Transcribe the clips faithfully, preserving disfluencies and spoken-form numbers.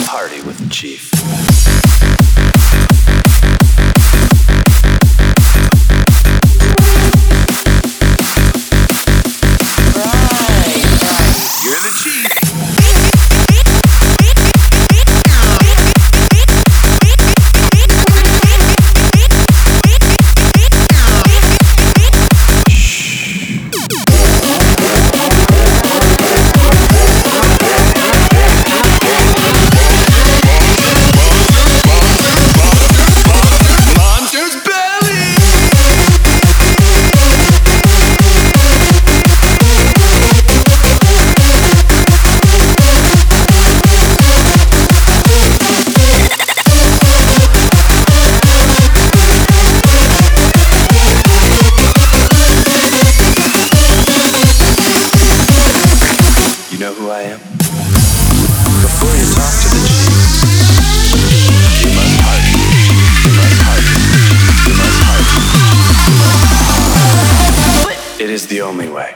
Party with the Chief. The only way.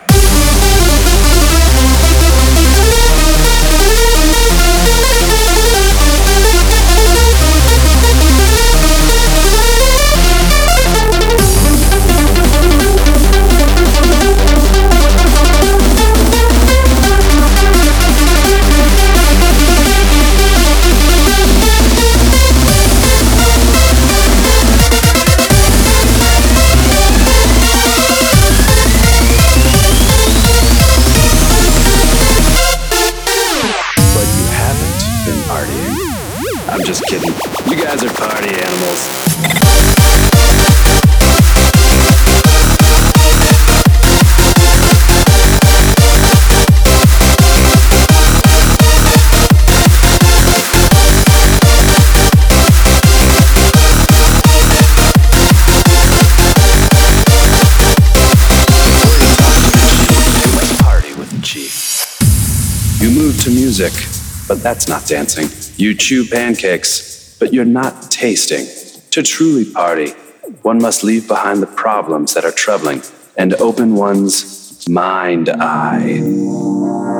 I'm just kidding. You guys are party animals. Party with the Chief. You move to music, but that's not dancing. You chew pancakes, but you're not tasting. To truly party, one must leave behind the problems that are troubling and open one's mind eye.